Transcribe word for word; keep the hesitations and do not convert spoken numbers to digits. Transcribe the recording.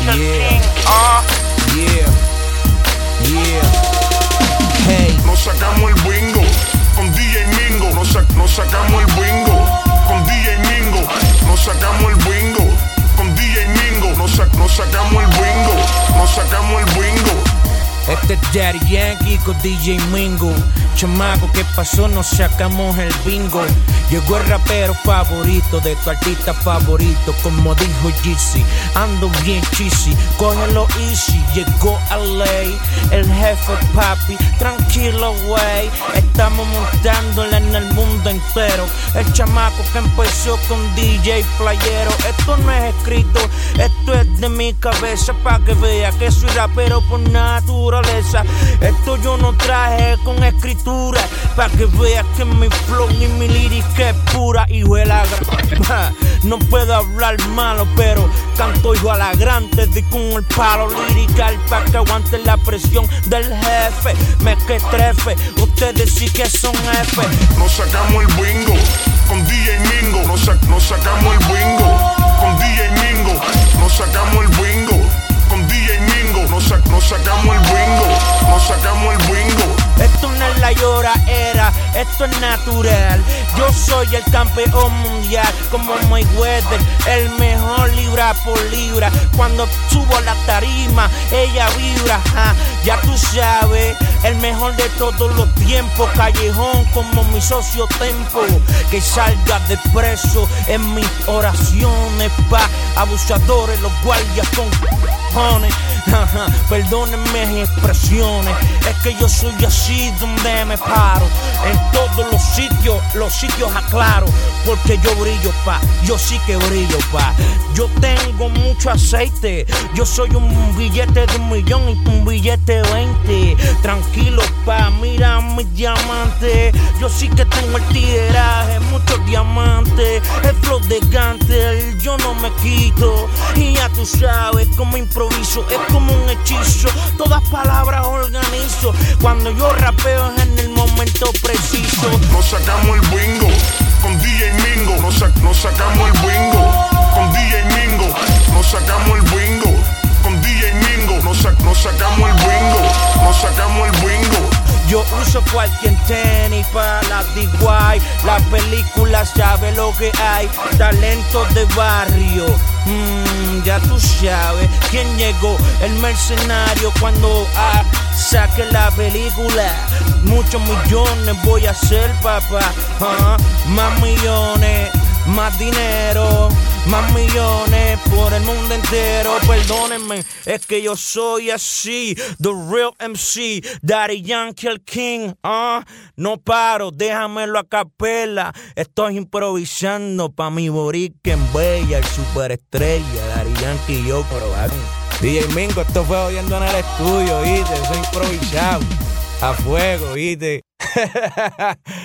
Yankee Yeah. King. Ah. Yeah, yeah. Hey, Nos sacamos el bingo con D J Mingo. Nos, sa- nos sacamos el bingo con D J Mingo. Nos sacamos el bingo con D J Mingo. Nos, sa- nos sacamos el bingo. Nos sacamos el bingo. este es Daddy Yankee con D J Mingo. Chamaco, ¿qué pasó? Nos sacamos el bingo. Llegó el rapero favorito de tu artista favorito. Como dijo Jeezy, ando bien cheesy, cógelo easy. Llegó a ley, el jefe papi, tranquilo güey. Estamos montándola en el mundo entero. El chamaco que empezó con D J Playero. Esto no es escrito, esto es de mi cabeza, pa' que vea que soy rapero por naturaleza. Esto yo no traje con escritura, pa' que vea que mi flow y mi lírica es pura. Hijo de la gran... No puedo hablar malo, pero canto hijo a la gran. Te di con el palo lirical pa' que aguante la presión del jefe. Me que trefe, ustedes sí que son F. Nos sacamos el bingo con D J Mingo. Nos, sa- nos sacamos el bingo con D J Mingo. Nos sacamos el bingo con D J Mingo. Nos, sa- nos sacamos el bingo. Nos sacamos el bingo. Esto no es la lloradera, esto es natural. Yo soy el campeón mundial, como Mayweather, el mejor libra por libra. Cuando subo a la tarima, ella vibra, ja, ya tú sabes. El mejor de todos los tiempos, callejón como mi socio Tempo. Que salga de preso en mis oraciones, pa' abusadores, los guardias con cojones. Perdónenme mis expresiones, es que yo soy así donde me paro. En todos los sitios, los sitios aclaro, porque yo brillo, pa, yo sí que brillo, pa. Yo tengo mucho aceite, yo soy un billete de un millón y un billete de veinte. Tranquilo, pa, mira mis diamantes. Yo sí que tengo el tiraje, muchos diamantes. El flow de Gantel, yo no me quito. Y ya tú sabes cómo improviso, es como un hechizo. Todas palabras organizo, cuando yo rapeo es en el momento preciso. Nos sacamos el bingo con D J Mingo. Nos, sa- nos sacamos el bingo con D J Mingo. Nos sacamos el bingo con D J Mingo. Nos, sa- nos sacamos el bingo. Nos sacamos el bingo. Yo uso cualquier tenis para la D Y. La película sabe lo que hay. Talento de barrio. Mm, ya tú sabes quién llegó. El mercenario cuando ah, saque la película. Muchos millones voy a hacer, papá. Ah, más millones, más dinero, más millones por el mundo entero. Perdónenme, es que yo soy así, the real M C, Daddy Yankee el King. Ah, no paro, déjamelo a capela. Estoy improvisando pa' mi boriquen bella, el superestrella, Daddy Yankee y yo, pero va. D J Mingo, esto fue oyendo en el estudio, ¿viste? Eso es improvisado, a fuego, ¿viste?